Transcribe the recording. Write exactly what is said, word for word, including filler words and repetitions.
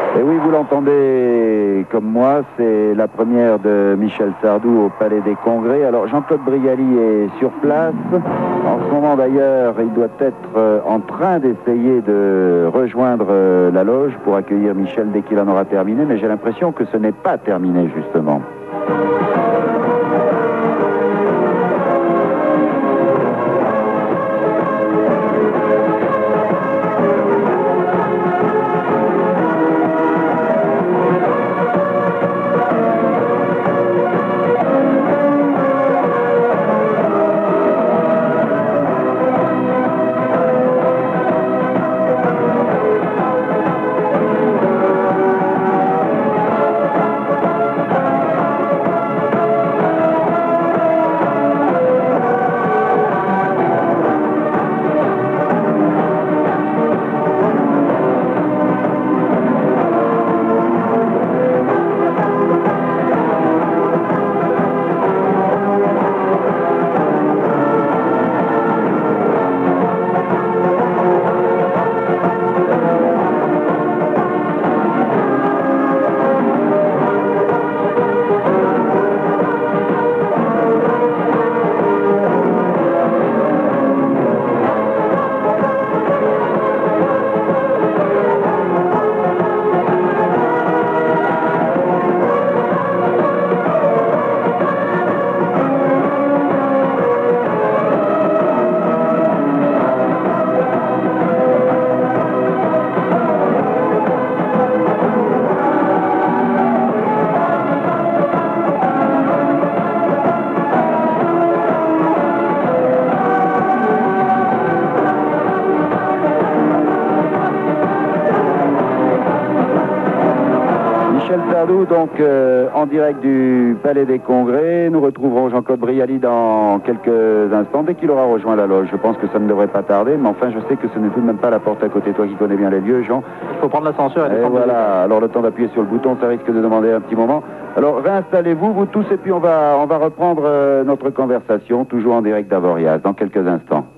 Et oui, vous l'entendez comme moi, c'est la première de Michel Sardou au Palais des Congrès. Alors Jean-Claude Brialy est sur place. En ce moment d'ailleurs, il doit être en train d'essayer de rejoindre la loge pour accueillir Michel dès qu'il en aura terminé. Mais j'ai l'impression que ce n'est pas terminé justement. Michel Sardou, donc euh, en direct du Palais des Congrès. Nous retrouverons Jean-Claude Brialy dans quelques instants, dès qu'il aura rejoint la loge. Je pense que ça ne devrait pas tarder, mais enfin, je sais que ce n'est tout de même pas la porte à côté. Toi qui connais bien les lieux, Jean. Il faut prendre l'ascenseur et, et voilà, alors le temps d'appuyer sur le bouton, ça risque de demander un petit moment. Alors réinstallez-vous, vous tous, et puis on va, on va reprendre euh, notre conversation, toujours en direct d'Avoriaz, dans quelques instants.